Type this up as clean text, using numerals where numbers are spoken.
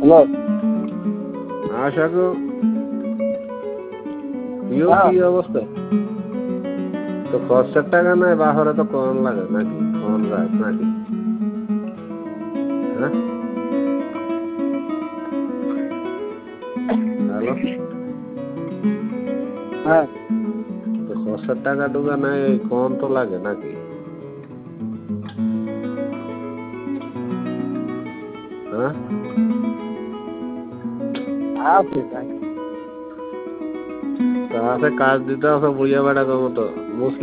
hello আশা গো কি অবস্থা তো খরচের টাকা নাই বাহরে তো কম লাগে নাকি কম যায় নাকি হ্যাঁ হ্যালো হ্যাঁ তো খরচের টাকা টুকা নাই কম তো লাগে নাকি হ্যাঁ আছে তাই তা আছে কাজ দিতে আছে বুঝিয়া বেড়া কম তো